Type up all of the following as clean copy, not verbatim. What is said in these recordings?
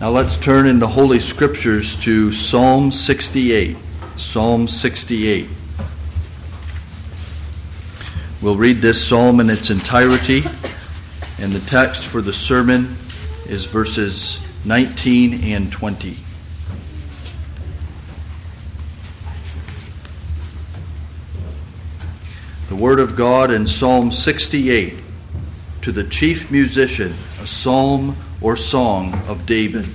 Now let's turn in the Holy Scriptures to Psalm 68. Psalm 68. We'll read this psalm in its entirety, and the text for the sermon is verses 19 and 20. The Word of God in Psalm 68, to the chief musician, a psalm or song of David.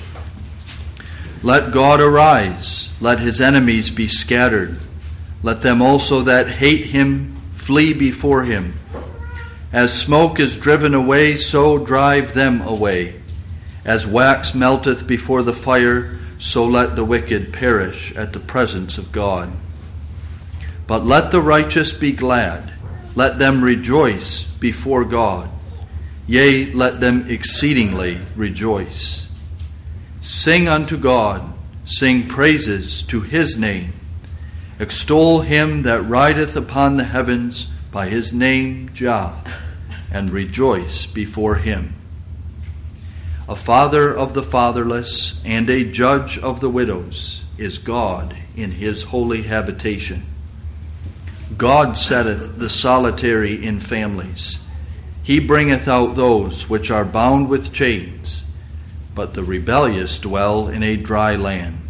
Let God arise, let his enemies be scattered. Let them also that hate him flee before him. As smoke is driven away, so drive them away. As wax melteth before the fire, so let the wicked perish at the presence of God. But let the righteous be glad, let them rejoice before God. Yea, let them exceedingly rejoice. Sing unto God, sing praises to his name. Extol him that rideth upon the heavens by his name Jah, and rejoice before him. A father of the fatherless and a judge of the widows is God in his holy habitation. God setteth the solitary in families. He bringeth out those which are bound with chains, but the rebellious dwell in a dry land.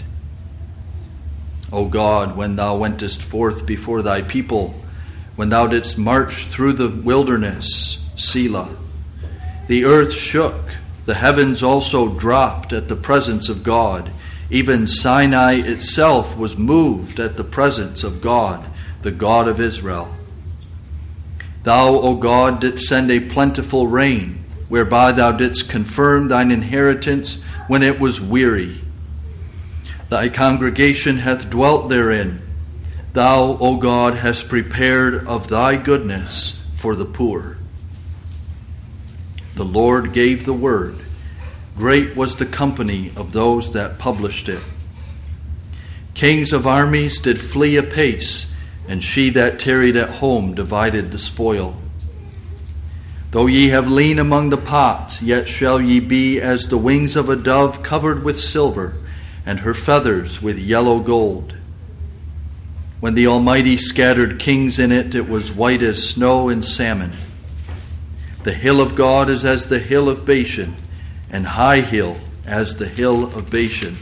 O God, when thou wentest forth before thy people, when thou didst march through the wilderness, Selah. The earth shook, the heavens also dropped at the presence of God. Even Sinai itself was moved at the presence of God, the God of Israel. Thou, O God, didst send a plentiful rain, whereby thou didst confirm thine inheritance when it was weary. Thy congregation hath dwelt therein. Thou, O God, hast prepared of thy goodness for the poor. The Lord gave the word. Great was the company of those that published it. Kings of armies did flee apace, and she that tarried at home divided the spoil. Though ye have lien among the pots, yet shall ye be as the wings of a dove covered with silver, and her feathers with yellow gold. When the Almighty scattered kings in it, it was white as snow and salmon. The hill of God is as the hill of Bashan, and high hill as the hill of Bashan.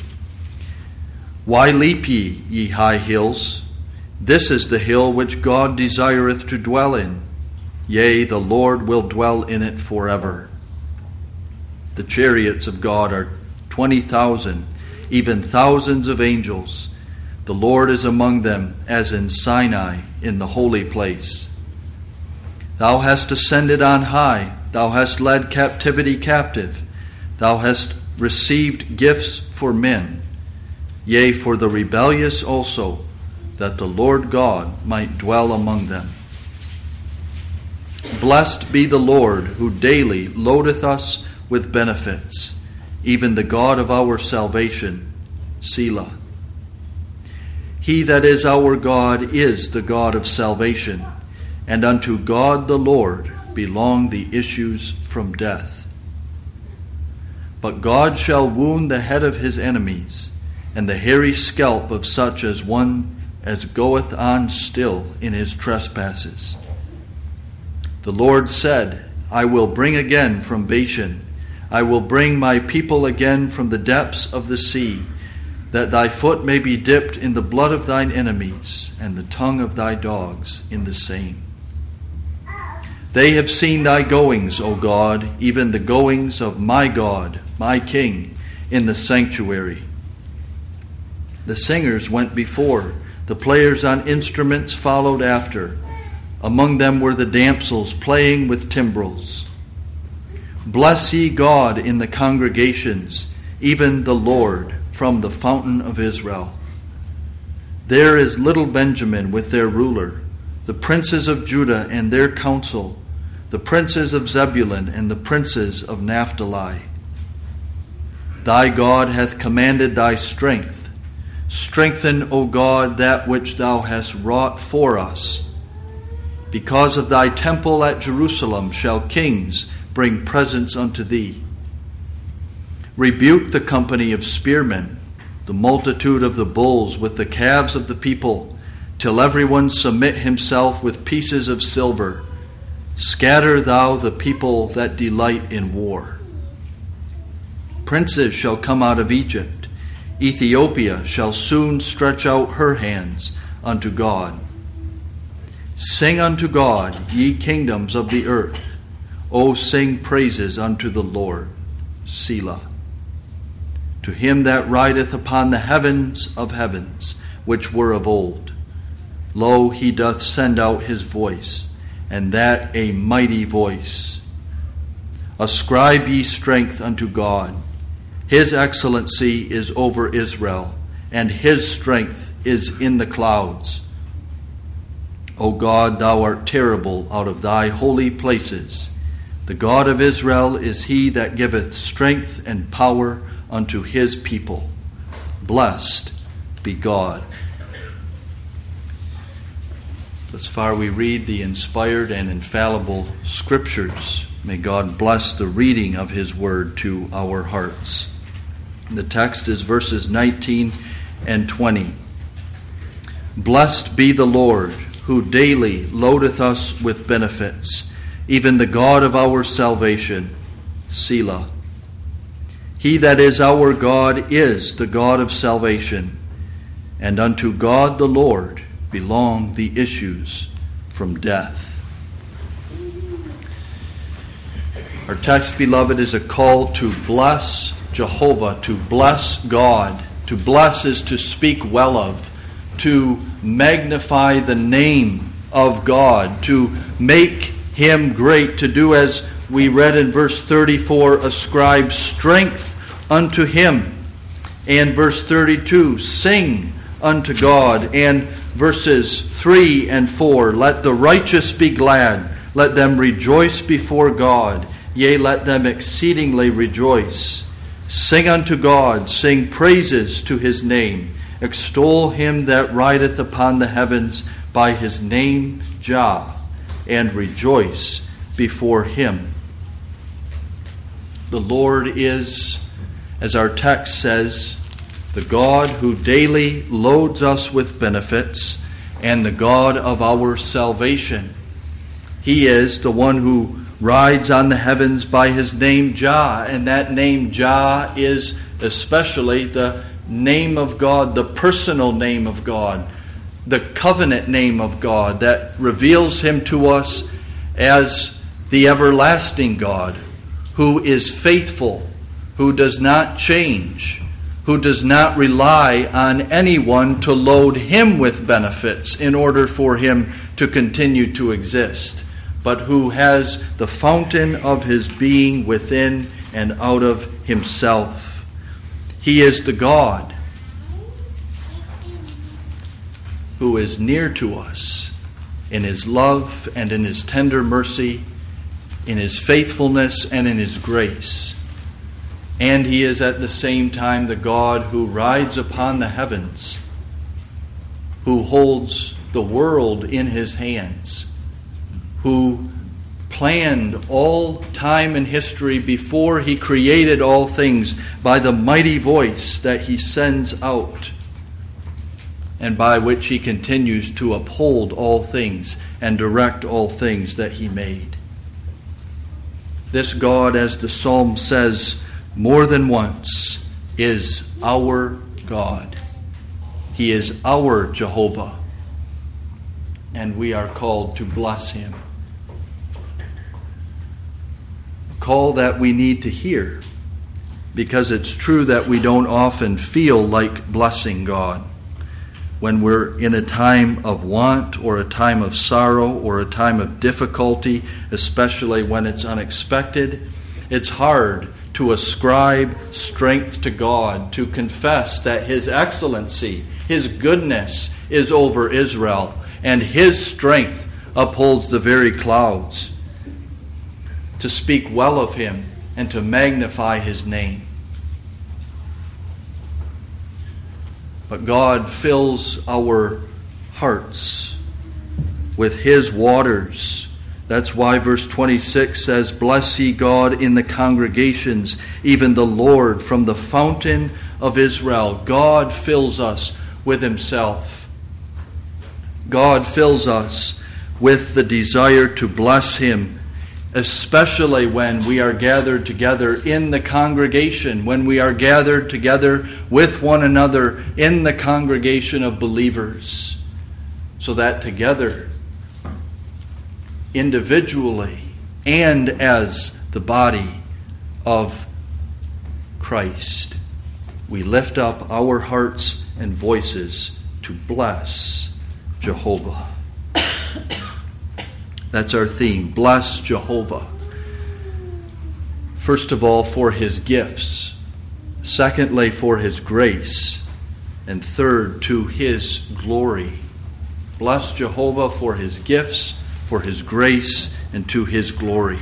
Why leap ye high hills? This is the hill which God desireth to dwell in. Yea, the Lord will dwell in it forever. The chariots of God are 20,000, even thousands of angels. The Lord is among them, as in Sinai, in the holy place. Thou hast ascended on high. Thou hast led captivity captive. Thou hast received gifts for men, yea, for the rebellious also, that the Lord God might dwell among them. Blessed be the Lord, who daily loadeth us with benefits, even the God of our salvation, Selah. He that is our God is the God of salvation, and unto God the Lord belong the issues from death. But God shall wound the head of his enemies, and the hairy scalp of such as one as goeth on still in his trespasses. The Lord said, I will bring again from Bashan, I will bring my people again from the depths of the sea, that thy foot may be dipped in the blood of thine enemies, and the tongue of thy dogs in the same. They have seen thy goings, O God, even the goings of my God, my King, in the sanctuary. The singers went before, the players on instruments followed after. Among them were the damsels playing with timbrels. Bless ye God in the congregations, even the Lord from the fountain of Israel. There is little Benjamin with their ruler, the princes of Judah and their council, the princes of Zebulun and the princes of Naphtali. Thy God hath commanded thy strength. Strengthen, O God, that which thou hast wrought for us. Because of thy temple at Jerusalem shall kings bring presents unto thee. Rebuke the company of spearmen, the multitude of the bulls with the calves of the people, till everyone submit himself with pieces of silver. Scatter thou the people that delight in war. Princes shall come out of Egypt. Ethiopia shall soon stretch out her hands unto God. Sing unto God, ye kingdoms of the earth. O sing praises unto the Lord. Selah. To him that rideth upon the heavens of heavens, which were of old. Lo, he doth send out his voice, and that a mighty voice. Ascribe ye strength unto God. His excellency is over Israel, and his strength is in the clouds. O God, thou art terrible out of thy holy places. The God of Israel is he that giveth strength and power unto his people. Blessed be God. Thus far we read the inspired and infallible Scriptures. May God bless the reading of his word to our hearts. The text is verses 19 and 20. Blessed be the Lord, who daily loadeth us with benefits, even the God of our salvation. Selah. He that is our God is the God of salvation, and unto God the Lord belong the issues from death. Our text, beloved, is a call to bless Jehovah, to bless God. To bless is to speak well of, to magnify the name of God, to make him great, to do as we read in verse 34, ascribe strength unto him. And verse 32, sing unto God. And verses 3 and 4, let the righteous be glad, let them rejoice before God, yea, let them exceedingly rejoice. Sing unto God, sing praises to his name, extol him that rideth upon the heavens by his name Jah, and rejoice before him. The Lord is, as our text says, the God who daily loads us with benefits, and the God of our salvation. He is the one who rides on the heavens by his name Jah, and that name Jah is especially the name of God, the personal name of God, the covenant name of God that reveals him to us as the everlasting God, who is faithful, who does not change, who does not rely on anyone to load him with benefits in order for him to continue to exist, but who has the fountain of his being within and out of himself. He is the God who is near to us in his love and in his tender mercy, in his faithfulness and in his grace. And he is at the same time the God who rides upon the heavens, who holds the world in his hands, who planned all time and history before he created all things by the mighty voice that he sends out, and by which he continues to uphold all things and direct all things that he made. This God, as the psalm says more than once, is our God. He is our Jehovah, and we are called to bless him. A call that we need to hear, because it's true that we don't often feel like blessing God. When we're in a time of want or a time of sorrow or a time of difficulty, especially when it's unexpected, it's hard to ascribe strength to God, to confess that his excellency, his goodness is over Israel, and his strength upholds the very clouds, to speak well of him and to magnify his name. But God fills our hearts with his waters That's why verse 26 says, "Bless ye God in the congregations, even the Lord from the fountain of Israel." God fills us with himself. God fills us with the desire to bless him, especially when we are gathered together in the congregation, when we are gathered together with one another in the congregation of believers, so that together, individually and as the body of Christ, we lift up our hearts and voices to bless Jehovah. That's our theme. Bless Jehovah. First of all, for his gifts. Secondly, for his grace. And third, to his glory. Bless Jehovah for his gifts, for his grace, and to his glory.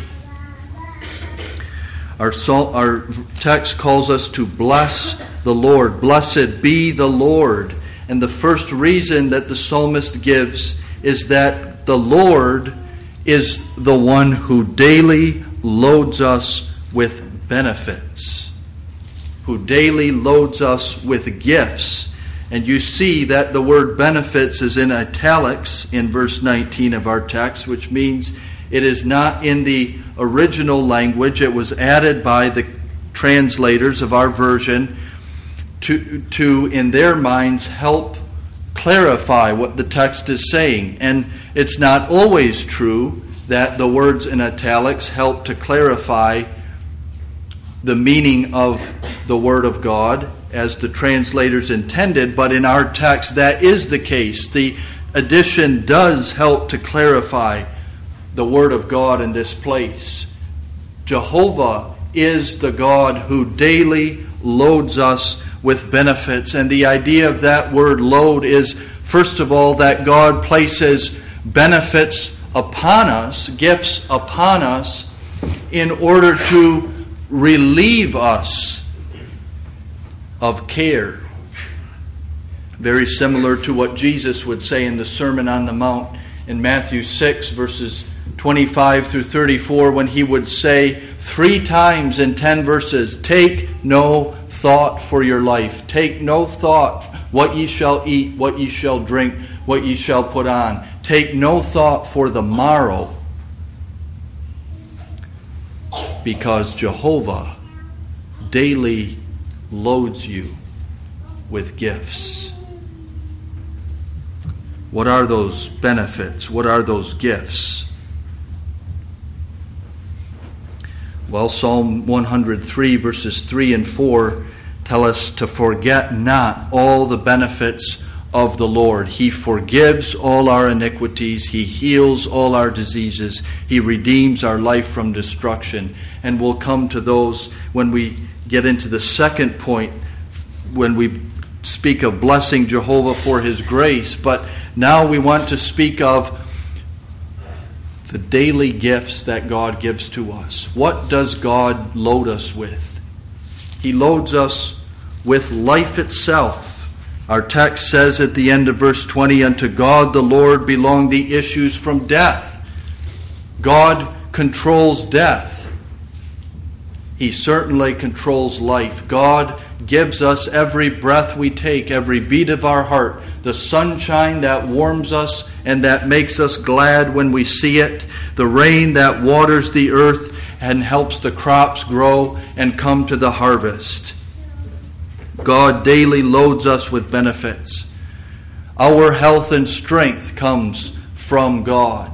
Our text calls us to bless the Lord. Blessed be the Lord. And the first reason that the psalmist gives is that the Lord is the one who daily loads us with benefits, who daily loads us with gifts. And you see that the word benefits is in italics in verse 19 of our text, which means it is not in the original language. It was added by the translators of our version to in their minds, help clarify what the text is saying. And it's not always true that the words in italics help to clarify the meaning of the Word of God as the translators intended, but in our text that is the case. The addition does help to clarify the Word of God in this place. Jehovah is the God who daily loads us with benefits. And the idea of that word load is, first of all, that God places benefits upon us, gifts upon us, in order to relieve us of care. Very similar to what Jesus would say in the Sermon on the Mount in Matthew 6, verses 25 through 34, when he would say 3 times in 10 verses, "Take no thought for your life. Take no thought what ye shall eat, what ye shall drink, what ye shall put on. Take no thought for the morrow, because Jehovah daily loads you with gifts." What are those benefits? What are those gifts? Well, Psalm 103 verses 3 and 4 tell us to forget not all the benefits of the Lord. He forgives all our iniquities. He heals all our diseases. He redeems our life from destruction. And we'll come to those when we get into the second point, when we speak of blessing Jehovah for his grace. But now we want to speak of the daily gifts that God gives to us. What does God load us with? He loads us with life itself. Our text says at the end of verse 20, "Unto God the Lord belong the issues from death." God controls death. He certainly controls life. God gives us every breath we take, every beat of our heart, the sunshine that warms us and that makes us glad when we see it, the rain that waters the earth and helps the crops grow and come to the harvest. God daily loads us with benefits. Our health and strength comes from God.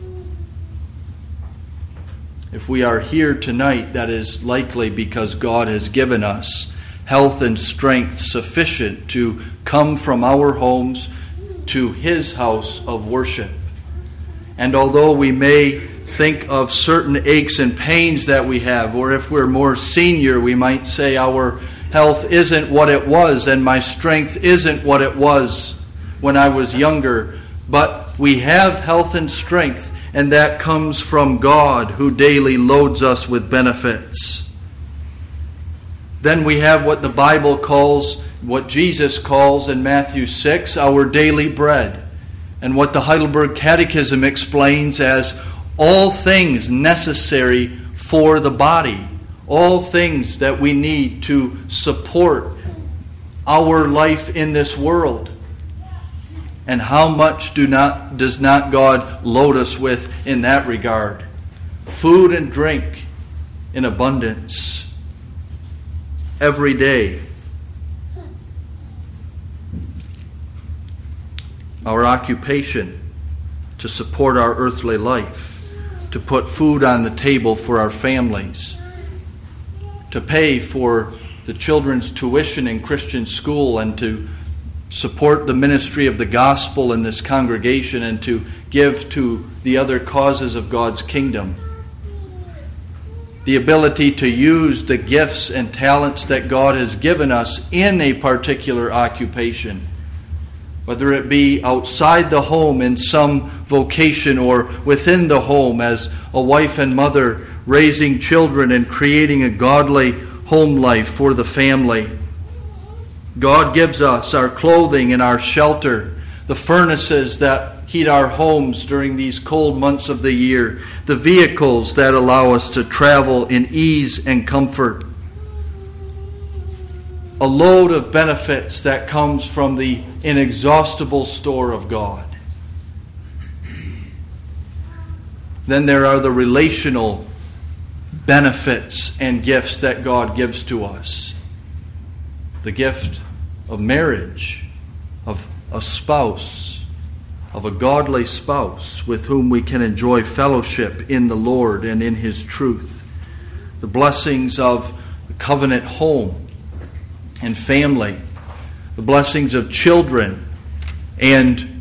If we are here tonight, that is likely because God has given us health and strength sufficient to come from our homes to his house of worship. And although we may think of certain aches and pains that we have, or if we're more senior, we might say our health isn't what it was and my strength isn't what it was when I was younger. But we have health and strength, and that comes from God, who daily loads us with benefits. Then we have what the Bible calls, what Jesus calls in Matthew 6, our daily bread, and what the Heidelberg Catechism explains as all things necessary for the body, all things that we need to support our life in this world. And how much does not God load us with in that regard? Food and drink in abundance every day. Our occupation to support our earthly life, to put food on the table for our families, to pay for the children's tuition in Christian school, and to support the ministry of the gospel in this congregation, and to give to the other causes of God's kingdom. The ability to use the gifts and talents that God has given us in a particular occupation, whether it be outside the home in some vocation or within the home as a wife and mother raising children and creating a godly home life for the family. God gives us our clothing and our shelter, the furnaces that heat our homes during these cold months of the year, the vehicles that allow us to travel in ease and comfort. A load of benefits that comes from the inexhaustible store of God. Then there are the relational benefits and gifts that God gives to us. The gift of marriage, of a spouse, of a godly spouse with whom we can enjoy fellowship in the Lord and in His truth. The blessings of the covenant home and family. The blessings of children and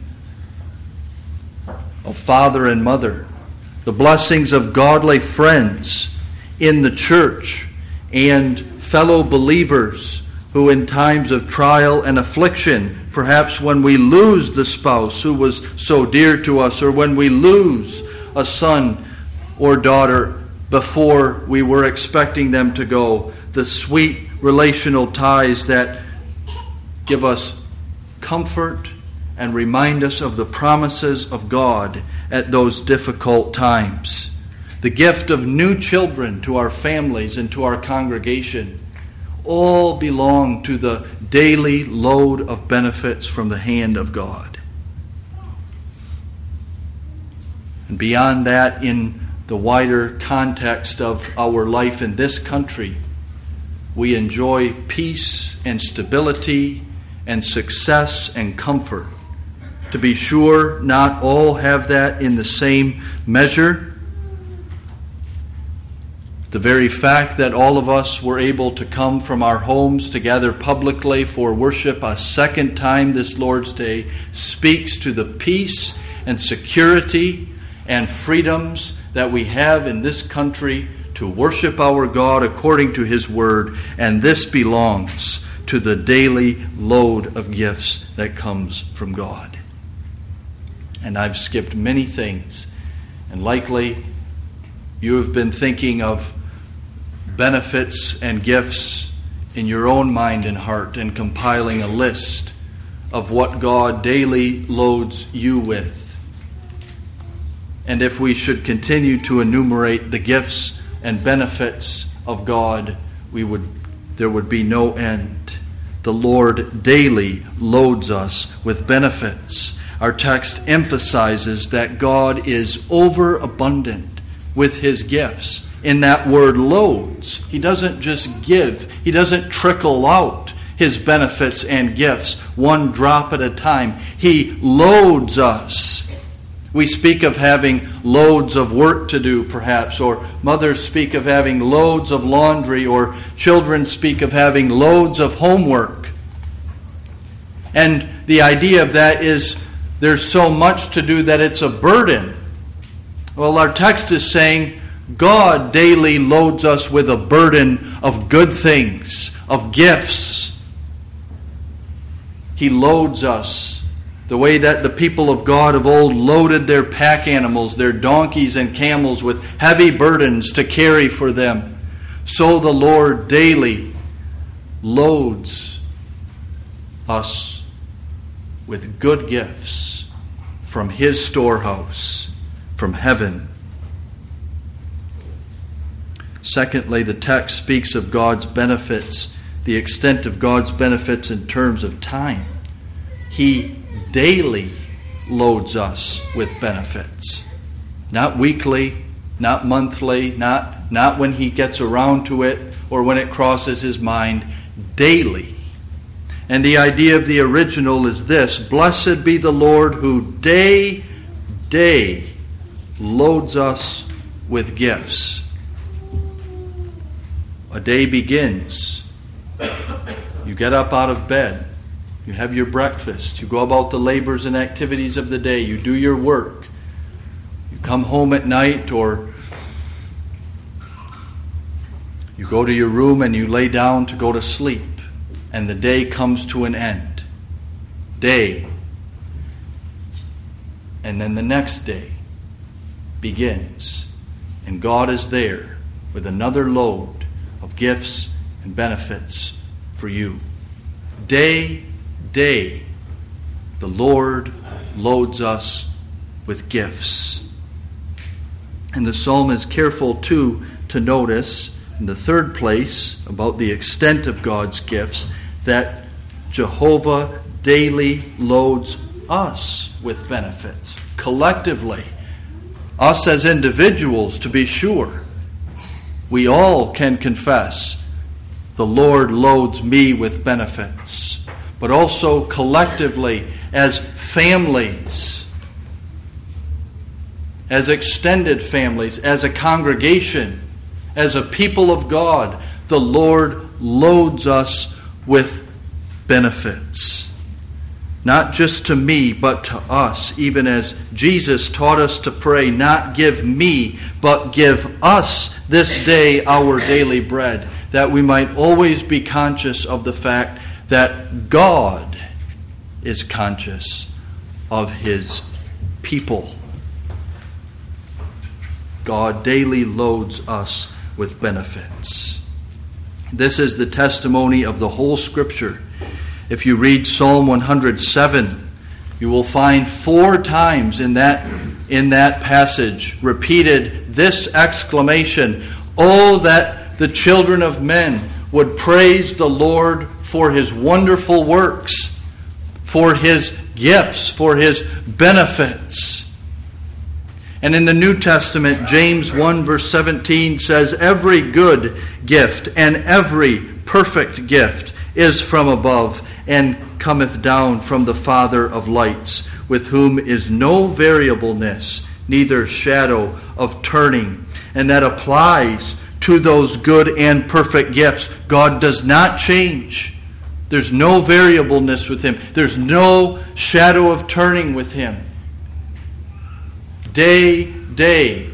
of father and mother. The blessings of godly friends in the church and fellow believers who in times of trial and affliction, perhaps when we lose the spouse who was so dear to us, or when we lose a son or daughter before we were expecting them to go, the sweet relational ties that give us comfort and remind us of the promises of God at those difficult times. The gift of new children to our families and to our congregation all belong to the daily load of benefits from the hand of God. And beyond that, in the wider context of our life in this country, we enjoy peace and stability and success and comfort. To be sure, not all have that in the same measure. The very fact that all of us were able to come from our homes together publicly for worship a second time this Lord's Day speaks to the peace and security and freedoms that we have in this country to worship our God according to His Word, and this belongs to the daily load of gifts that comes from God. And I've skipped many things, and likely you have been thinking of benefits and gifts in your own mind and heart and compiling a list of what God daily loads you with. And if we should continue to enumerate the gifts and benefits of God, there would be no end. The Lord daily loads us with benefits. Our text emphasizes that God is overabundant with His gifts. In that word loads, He doesn't just give, He doesn't trickle out His benefits and gifts one drop at a time. He loads us. We speak of having loads of work to do, perhaps, or mothers speak of having loads of laundry, or children speak of having loads of homework. And the idea of that is there's so much to do that it's a burden. Well, our text is saying God daily loads us with a burden of good things, of gifts. He loads us the way that the people of God of old loaded their pack animals, their donkeys and camels, with heavy burdens to carry for them. So the Lord daily loads us with good gifts from His storehouse, from heaven Secondly, the text speaks of God's benefits, the extent of God's benefits in terms of time. He daily loads us with benefits. Not weekly, not monthly, not when he gets around to it or when it crosses his mind. Daily. And the idea of the original is this: blessed be the Lord who day loads us with gifts. A day begins. You get up out of bed. You have your breakfast. You go about the labors and activities of the day. You do your work. You come home at night, or you go to your room and you lay down to go to sleep. And the day comes to an end. Day. And then the next day begins. And God is there with another load of gifts and benefits for you. Day, the Lord loads us with gifts. And the psalm is careful too to notice, in the third place, about the extent of God's gifts, that Jehovah daily loads us with benefits. Collectively, us as individuals, to be sure, we all can confess, the Lord loads me with benefits. But also collectively, as families, as extended families, as a congregation, as a people of God, the Lord loads us with benefits. Not just to me, but to us, even as Jesus taught us to pray, not give me, but give us this day our daily bread, that we might always be conscious of the fact that God is conscious of his people. God daily loads us with benefits. This is the testimony of the whole Scripture. If you read Psalm 107, you will find 4 times in that passage repeated this exclamation: "Oh, that the children of men would praise the Lord for his wonderful works, for his gifts, for his benefits." And in the New Testament, James 1 verse 17 says, "Every good gift and every perfect gift is from above, and cometh down from the Father of lights, with whom is no variableness, neither shadow of turning." And that applies to those good and perfect gifts. God does not change. There's no variableness with him. There's no shadow of turning with him. Day,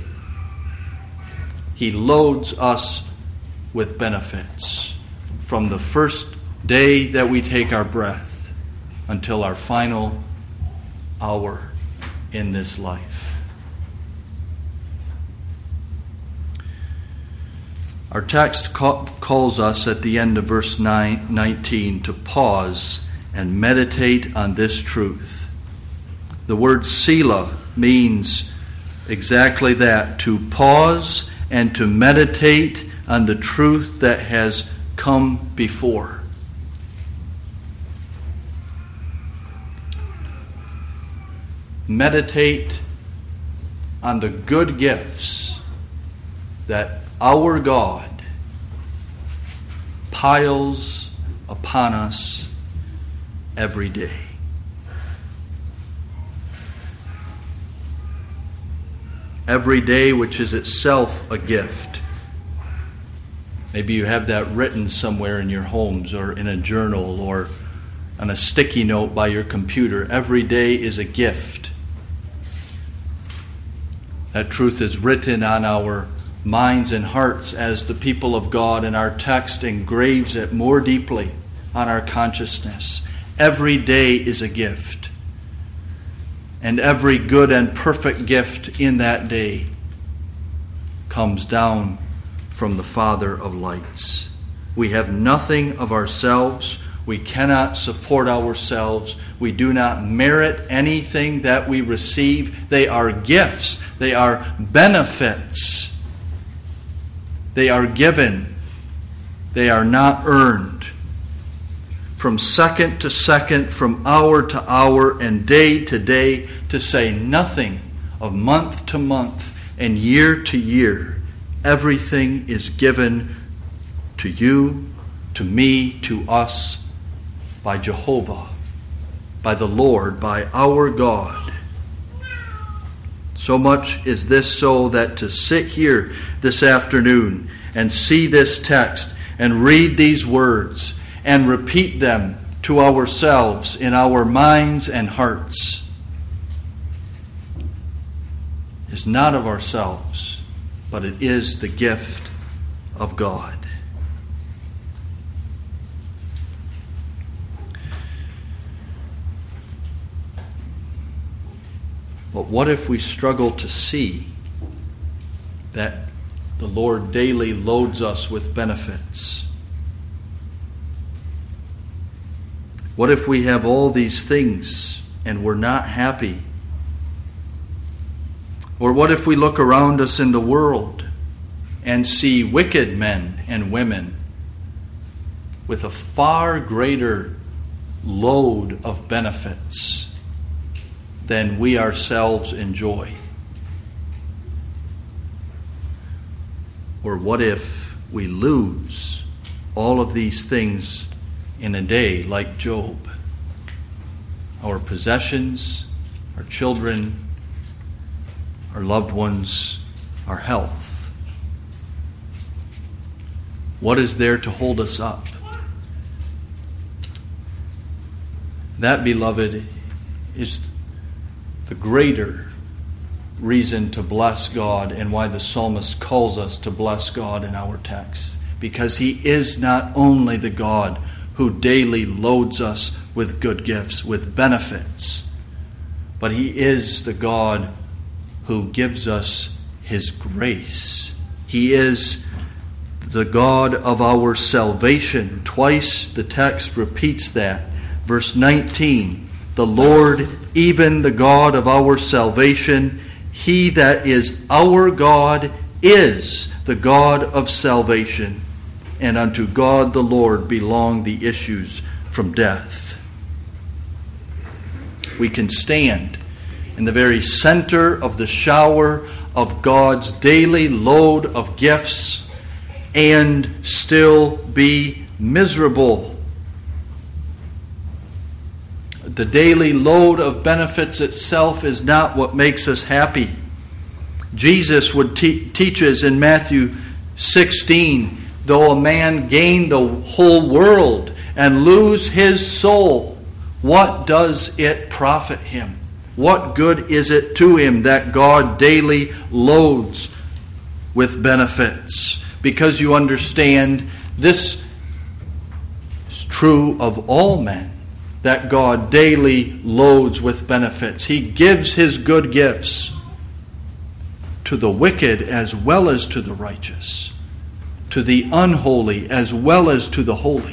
he loads us with benefits from the first day that we take our breath until our final hour in this life. Our text calls us at the end of verse 19 to pause and meditate on this truth. The word Selah means exactly that, to pause and to meditate on the truth that has come before. Meditate on the good gifts that our God piles upon us every day. Every day, which is itself a gift. Maybe you have that written somewhere in your homes or in a journal or on a sticky note by your computer. Every day is a gift. That truth is written on our minds and hearts as the people of God, and our text engraves it more deeply on our consciousness. Every day is a gift. And every good and perfect gift in that day comes down from the Father of lights. We have nothing of ourselves. We cannot support ourselves. We do not merit anything that we receive. They are gifts. They are benefits. They are given. They are not earned. From second to second, from hour to hour, and day to day, to say nothing of month to month and year to year, everything is given to you, to me, to us, by Jehovah, by the Lord, by our God. So much is this so that to sit here this afternoon and see this text and read these words and repeat them to ourselves in our minds and hearts is not of ourselves, but it is the gift of God. But what if we struggle to see that the Lord daily loads us with benefits? What if we have all these things and we're not happy? Or what if we look around us in the world and see wicked men and women with a far greater load of benefits than we ourselves enjoy? Or what if we lose all of these things in a day like Job? Our possessions, our children, our loved ones, our health. What is there to hold us up? That, beloved, is the greater reason to bless God, and why the psalmist calls us to bless God in our text. Because He is not only the God who daily loads us with good gifts, with benefits, but He is the God who gives us His grace. He is the God of our salvation. Twice the text repeats that. Verse 19, the Lord, even the God of our salvation, He that is our God is the God of salvation, and unto God the Lord belong the issues from death. We can stand in the very center of the shower of God's daily load of gifts and still be miserable. The daily load of benefits itself is not what makes us happy. Jesus would teaches in Matthew 16, though a man gain the whole world and lose his soul, what does it profit him? What good is it to him that God daily loads with benefits? Because you understand, this is true of all men, that God daily loads with benefits. He gives His good gifts to the wicked as well as to the righteous, to the unholy as well as to the holy.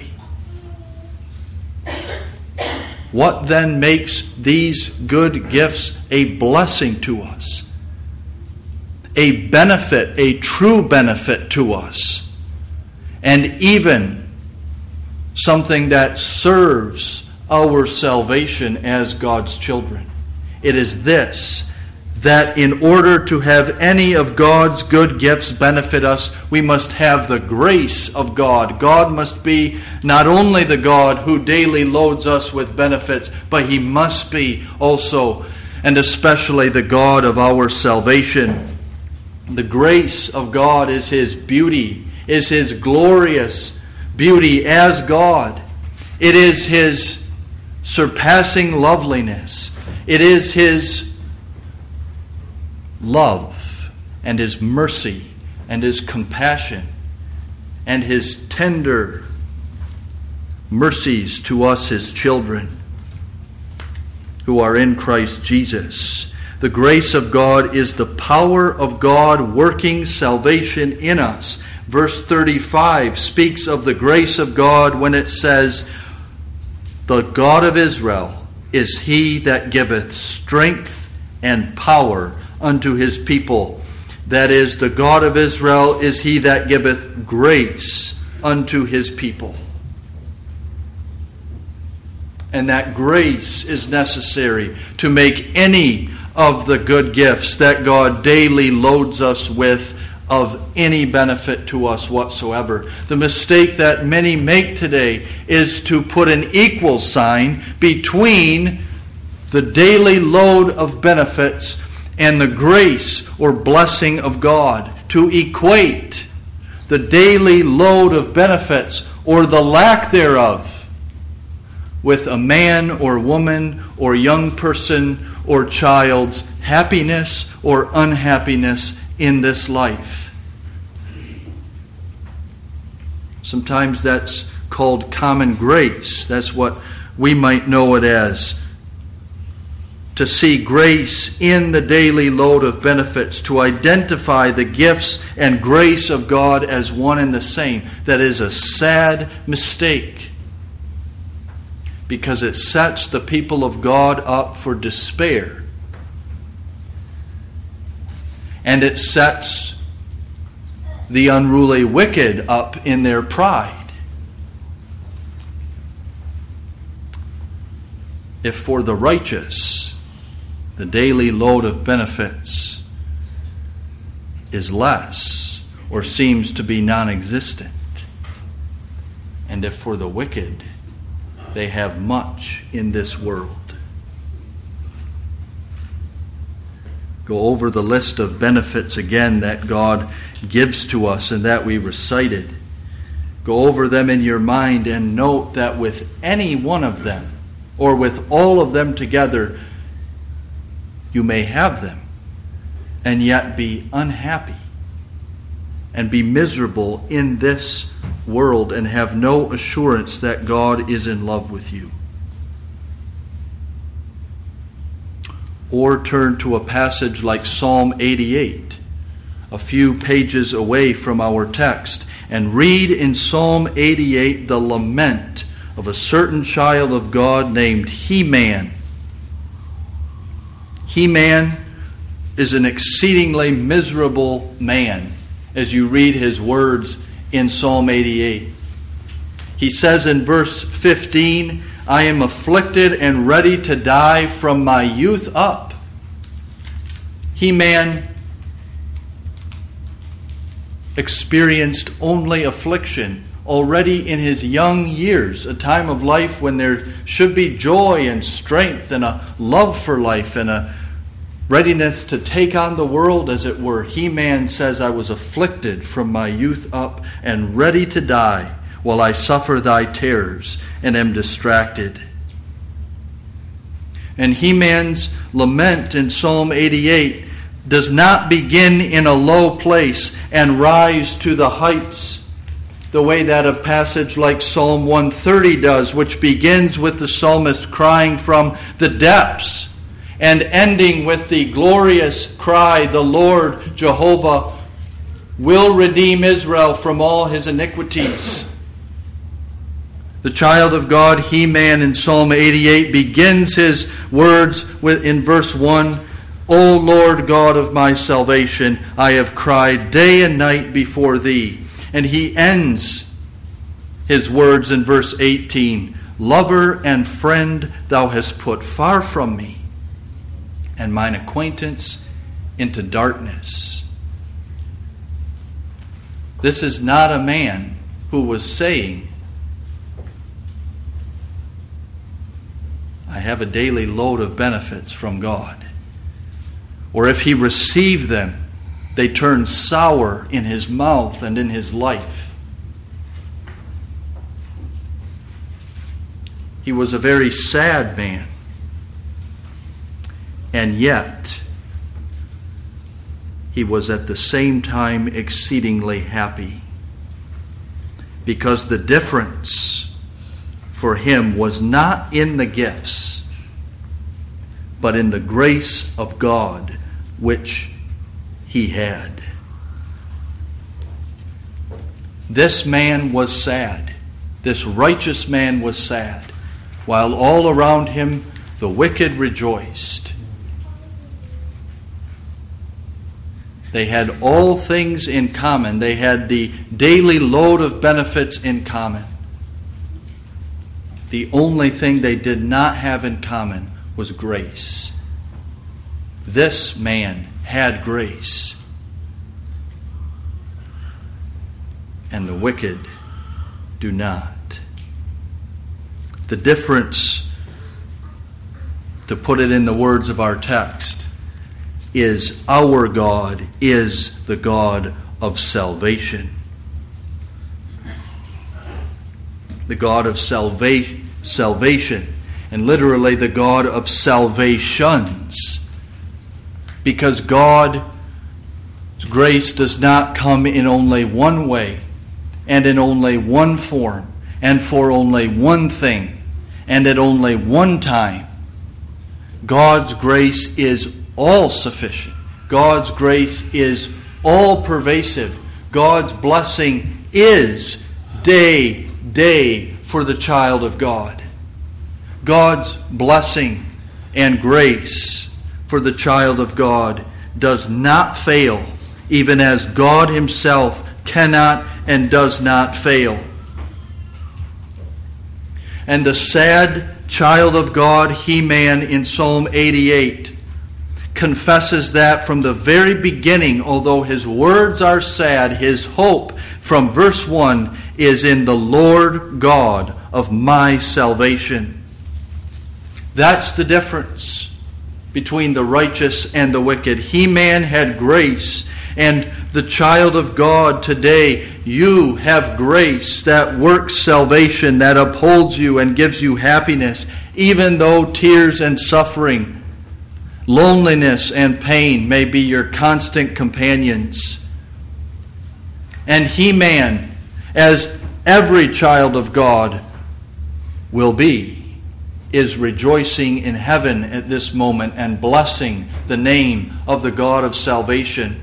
What then makes these good gifts a blessing to us? A benefit, a true benefit to us, and even something that serves our salvation as God's children. It is this, that in order to have any of God's good gifts benefit us, we must have the grace of God. God must be not only the God who daily loads us with benefits, but He must be also and especially the God of our salvation. The grace of God is His beauty, is His glorious beauty as God. It is His surpassing loveliness. It is His love and His mercy and His compassion and His tender mercies to us, His children, who are in Christ Jesus. The grace of God is the power of God working salvation in us. Verse 35 speaks of the grace of God when it says, "The God of Israel is He that giveth strength and power unto His people." that is, the God of Israel, is he that giveth grace unto his people. And that grace is necessary to make any of the good gifts that God daily loads us with of any benefit to us whatsoever. The mistake that many make today is to put an equal sign between the daily load of benefits and the grace or blessing of God, to equate the daily load of benefits or the lack thereof with a man or woman or young person or child's happiness or unhappiness in this life. Sometimes that's called common grace. That's what we might know it as. To see grace in the daily load of benefits, to identify the gifts and grace of God as one and the same. That is a sad mistake, because it sets the people of God up for despair. And it sets the unruly wicked up in their pride. If for the righteous the daily load of benefits is less or seems to be non-existent, and if for the wicked they have much in this world. Go over the list of benefits again that God gives to us and that we recited. Go over them in your mind and note that with any one of them, or with all of them together, you may have them and yet be unhappy and be miserable in this world and have no assurance that God is in love with you. Or turn to a passage like Psalm 88, a few pages away from our text, and read in Psalm 88 the lament of a certain child of God named He-Man. He-Man is an exceedingly miserable man as you read his words in Psalm 88. He says in verse 15, I am afflicted and ready to die from my youth up. He-Man experienced only affliction already in his young years, a time of life when there should be joy and strength and a love for life and a readiness to take on the world, as it were. He-Man says, I was afflicted from my youth up and ready to die while I suffer thy terrors and am distracted. And He-Man's lament in Psalm 88 does not begin in a low place and rise to the heights the way that a passage like Psalm 130 does, which begins with the psalmist crying from the depths and ending with the glorious cry, the Lord Jehovah will redeem Israel from all his iniquities. The child of God, He-Man, in Psalm 88 begins his words in verse 1, O Lord God of my salvation, I have cried day and night before thee. And he ends his words in verse 18, Lover and friend thou hast put far from me, and mine acquaintance into darkness. This is not a man who was saying, I have a daily load of benefits from God. Or if he received them, they turned sour in his mouth and in his life. He was a very sad man. And yet, he was at the same time exceedingly happy, because the difference for him was not in the gifts, but in the grace of God which he had. This man was sad. This righteous man was sad, while all around him the wicked rejoiced. They had all things in common. They had the daily load of benefits in common. The only thing they did not have in common was grace. This man had grace, and the wicked do not. The difference, to put it in the words of our text, is our God is the God of salvation. The God of salvation, and literally the God of salvations. Because God's grace does not come in only one way, and in only one form, and for only one thing, and at only one time. God's grace is all sufficient. God's grace is all pervasive. God's blessing is day for the child of God. God's blessing and grace for the child of God does not fail, even as God himself cannot and does not fail. And the sad child of God, He-Man, in Psalm 88, confesses that from the very beginning, although his words are sad, his hope from verse 1 is in the Lord God of my salvation. That's the difference between the righteous and the wicked. He-Man had grace, and the child of God today, you have grace that works salvation, that upholds you and gives you happiness, even though tears and suffering, loneliness and pain may be your constant companions. And He-Man, as every child of God will be, is rejoicing in heaven at this moment and blessing the name of the God of salvation.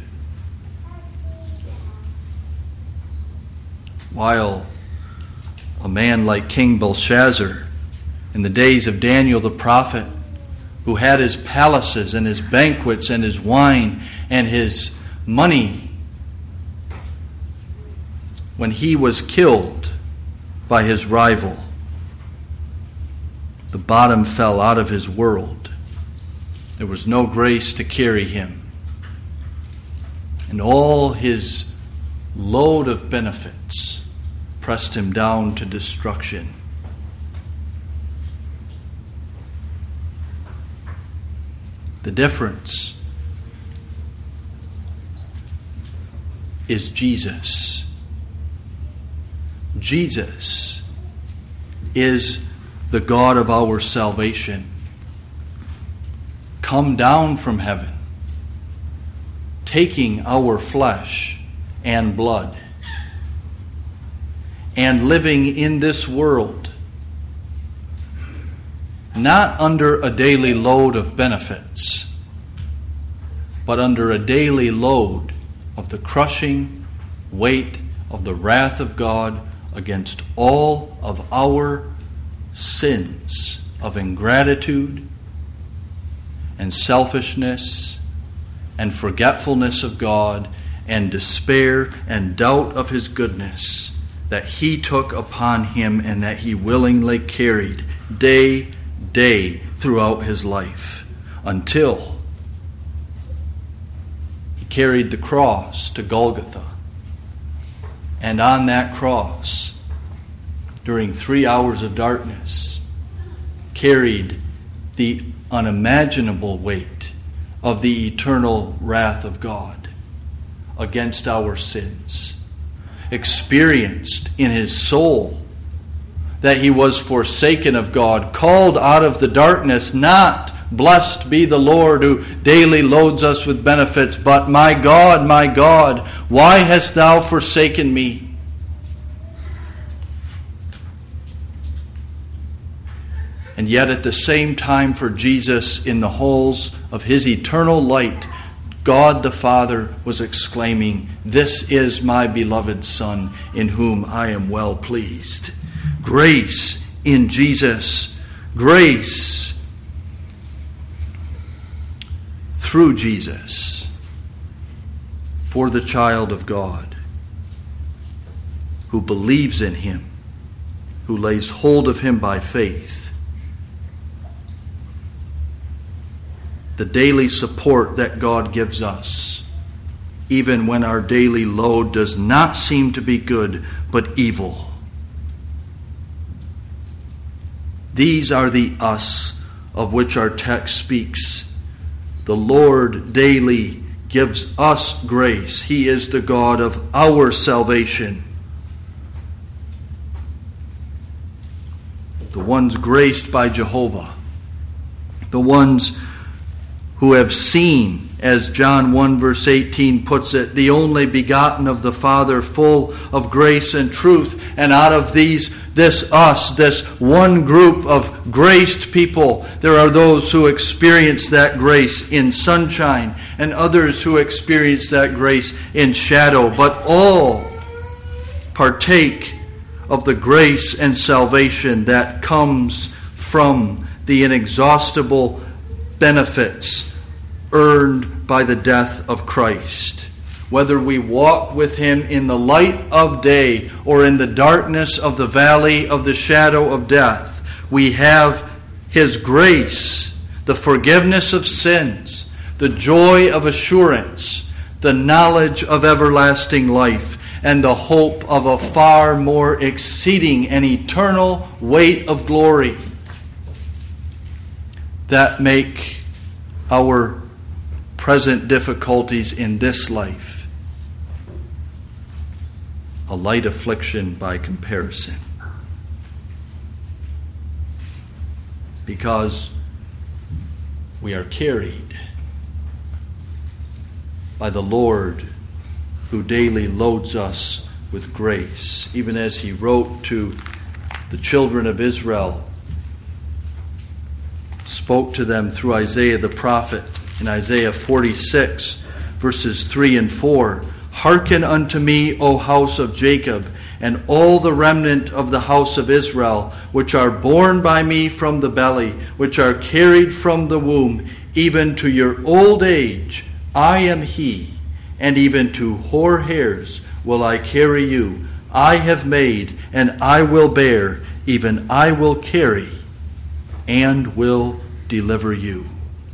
While a man like King Belshazzar, in the days of Daniel the prophet, who had his palaces and his banquets and his wine and his money, when he was killed by his rival, the bottom fell out of his world. There was no grace to carry him. And all his load of benefits pressed him down to destruction. The difference is Jesus. Jesus is the God of our salvation, come down from heaven, taking our flesh and blood, and living in this world, not under a daily load of benefits, but under a daily load of the crushing weight of the wrath of God against all of our sins of ingratitude and selfishness and forgetfulness of God and despair and doubt of His goodness that He took upon Him and that He willingly carried day throughout His life until He carried the cross to Golgotha. And on that cross, during 3 hours of darkness, carried the unimaginable weight of the eternal wrath of God against our sins. Experienced in His soul that He was forsaken of God, called out of the darkness, not blessed be the Lord who daily loads us with benefits, but my God, why hast thou forsaken me? And yet at the same time for Jesus, in the halls of His eternal light, God the Father was exclaiming, "This is my beloved Son, in whom I am well pleased." Grace in Jesus. Grace through Jesus. for the child of God who believes in him, who lays hold of him by faith. The daily support that God gives us, even when our daily load does not seem to be good, but evil. These are the us of which our text speaks. The Lord daily gives us grace. He is the God of our salvation. The ones graced by Jehovah. The ones who have seen, as John 1 verse 18 puts it, the only begotten of the Father, full of grace and truth. And out of this one group of graced people, there are those who experience that grace in sunshine and others who experience that grace in shadow. But all partake of the grace and salvation that comes from the inexhaustible benefits earned by the death of Christ. Whether we walk with him in the light of day or in the darkness of the valley of the shadow of death, we have his grace, the forgiveness of sins, the joy of assurance, the knowledge of everlasting life, and the hope of a far more exceeding and eternal weight of glory that make our present difficulties in this life a light affliction by comparison. Because we are carried by the Lord who daily loads us with grace. Even as he wrote to the children of Israel, spoke to them through Isaiah the prophet in Isaiah 46, verses 3 and 4. Hearken unto me, O house of Jacob, and all the remnant of the house of Israel, which are born by me from the belly, which are carried from the womb, even to your old age. I am he, and even to hoar hairs will I carry you. I have made, and I will bear, even I will carry, and will deliver you.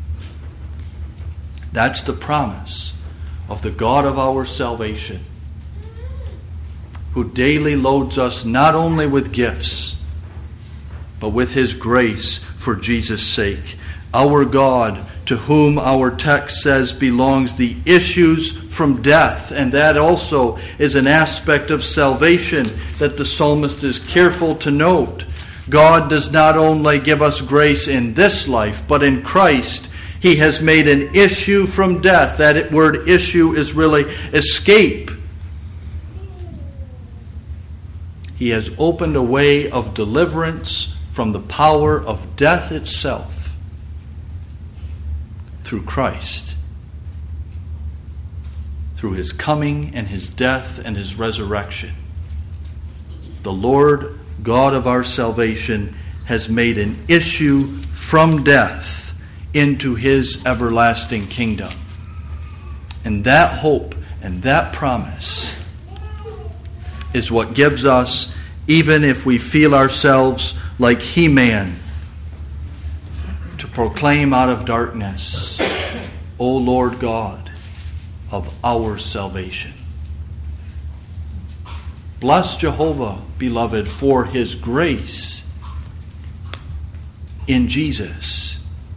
That's the promise of the God of our salvation, who daily loads us not only with gifts, but with his grace for Jesus' sake. Our God, to whom our text says belongs the issues from death, and that also is an aspect of salvation that the psalmist is careful to note. God does not only give us grace in this life, but in Christ he has made an issue from death. That word issue is really escape. He has opened a way of deliverance from the power of death itself through Christ, through his coming and his death and his resurrection. The Lord God of our salvation has made an issue from death into his everlasting kingdom. And that hope and that promise is what gives us, even if we feel ourselves like He-Man, to proclaim out of darkness, O Lord God of our salvation. Bless Jehovah, beloved, for his grace in Jesus.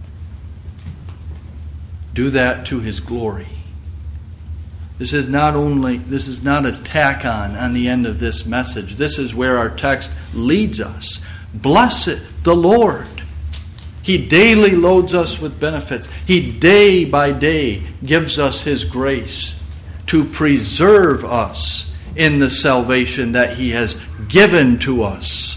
Do that to his glory. This is not a tack on the end of this message. This is where our text leads us. Blessed the Lord. He daily loads us with benefits. He day by day gives us his grace to preserve us in the salvation that he has given to us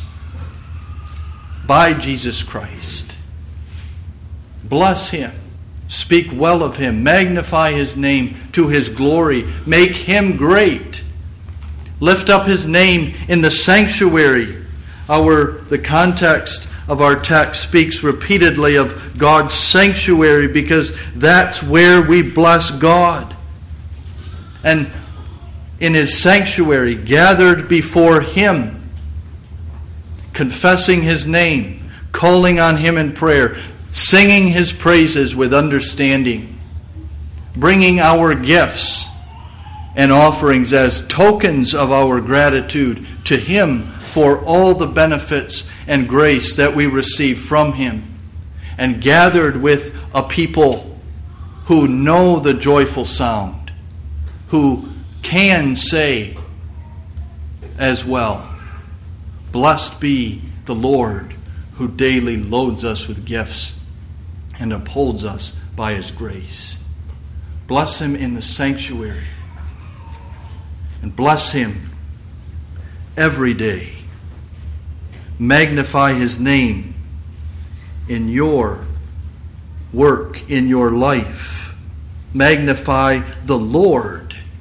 by Jesus Christ. Bless him. Speak well of him. Magnify his name to his glory. Make him great. Lift up his name in the sanctuary. The context of our text speaks repeatedly of God's sanctuary because that's where we bless God. and in his sanctuary gathered before him, confessing his name, calling on him in prayer, singing his praises with understanding, bringing our gifts and offerings as tokens of our gratitude to him for all the benefits and grace that we receive from him, and gathered with a people who know the joyful sound, who can say as well, "Blessed be the Lord, who daily loads us with gifts and upholds us by his grace." Bless him in the sanctuary, and bless him every day. Magnify his name in your work, in your life. Magnify the Lord.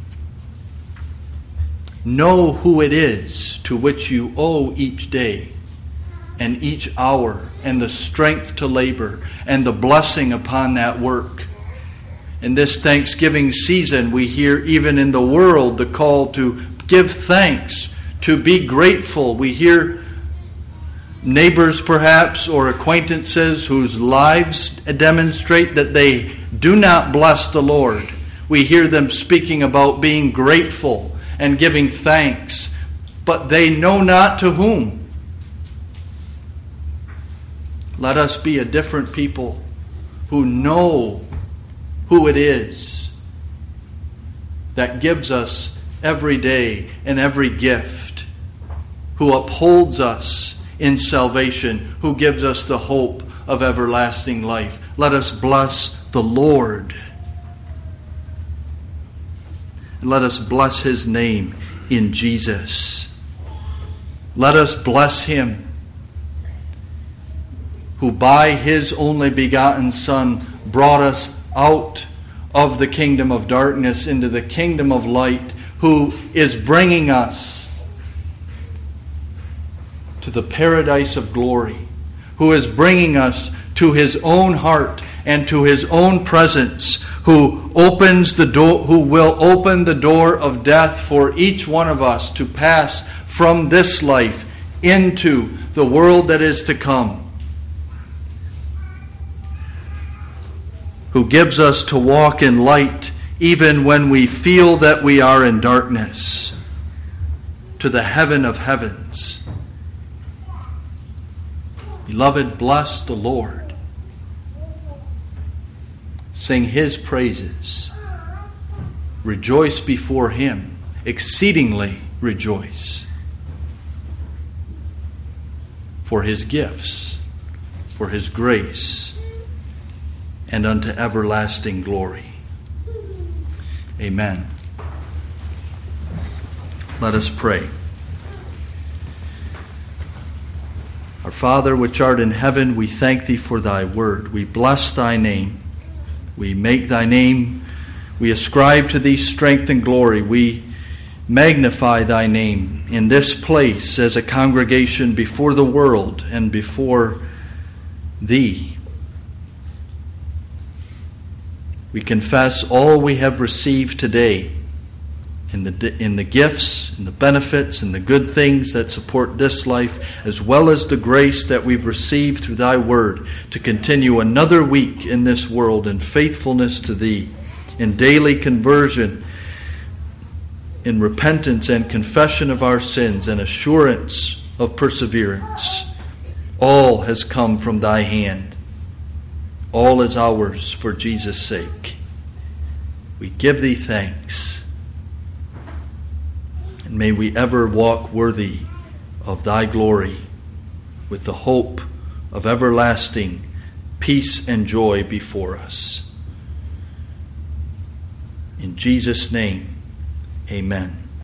Know who it is to which you owe each day and each hour, and the strength to labor and the blessing upon that work. In this Thanksgiving season, we hear even in the world the call to give thanks, to be grateful. We hear neighbors perhaps or acquaintances whose lives demonstrate that they do not bless the Lord. We hear them speaking about being grateful and giving thanks, but they know not to whom. Let us be a different people who know who it is that gives us every day and every gift, who upholds us in salvation, who gives us the hope of everlasting life. Let us bless the Lord. And let us bless his name in Jesus. Let us bless him who by his only begotten Son brought us out of the kingdom of darkness into the kingdom of light, who is bringing us to the paradise of glory, who is bringing us to his own heart and to his own presence, who opens the door, who will open the door of death for each one of us to pass from this life into the world that is to come, who gives us to walk in light even when we feel that we are in darkness, to the heaven of heavens. Beloved, bless the Lord. Sing his praises. Rejoice before him. Exceedingly rejoice. For his gifts, for his grace, and unto everlasting glory. Amen. Let us pray. Our Father, which art in heaven, we thank thee for thy word. We bless thy name. We make thy name, we ascribe to thee strength and glory. We magnify thy name in this place as a congregation before the world and before thee. We confess all we have received today in the gifts, in the benefits, and the good things that support this life, as well as the grace that we've received through thy word to continue another week in this world in faithfulness to thee, in daily conversion, in repentance and confession of our sins, and assurance of perseverance. All has come from thy hand. All is ours for Jesus' sake. We give thee thanks. And may we ever walk worthy of thy glory, with the hope of everlasting peace and joy before us. In Jesus' name, amen.